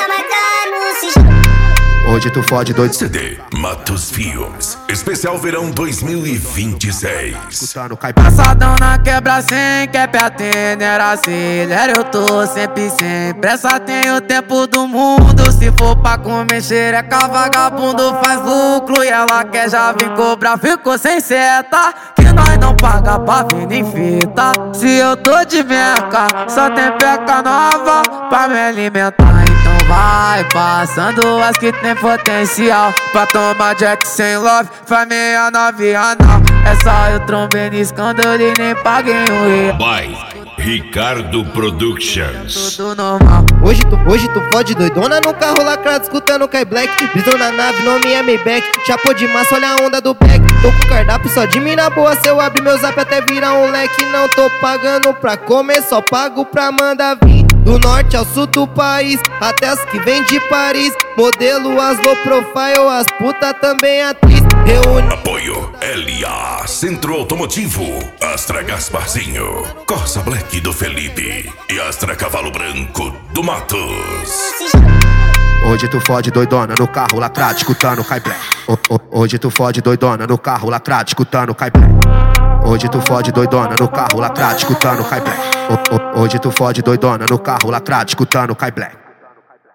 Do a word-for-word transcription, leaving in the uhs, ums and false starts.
tá marcando no sigilo. Hoje tu fode doido. C D Matos Filmes, especial verão dois mil e vinte e seis. Passadão na quebra sem que é pra atender acelera. Eu tô sempre sem pressa, tenho o tempo do mundo. Se for pra comer xereca, vagabundo faz lucro. E ela quer já vir cobrar, ficou sem seta. Que nós não paga pra vir nem fita. Se eu tô de meca, só tem peca nova pra me alimentar. Então vai passando as que tem potencial pra tomar Jack sem love, faz meia nove anal. É só eu trombei nisso quando eu nem paguei um real. By Ricardo Productions. Tudo normal. Hoje tu, hoje tu fode doidona no carro lacrado, escutando Kai Black. Brisou na nave, nome é Maybach. Chapou de massa, olha a onda do back. Tô com cardápio só de mina boa. Se eu abrir meu zap até virar um leque. Não tô pagando pra comer, só pago pra mandar vir. Do norte ao sul do país, até as que vem de Paris. Modelo, as low profile, as puta também atriz. Reúne. Apoio L A Centro Automotivo, Astra Gasparzinho, Corsa Black do Felipe e Astra Cavalo Branco do Matos. Hoje tu fode doidona no carro lacrado, escutando Kai Black. Hoje tu fode doidona no carro lacrado, escutando Kai Black. Hoje tu fode doidona no carro lacrado, escutando Kai Black. Hoje tu fode doidona no carro lacrado, escutando Kai Black.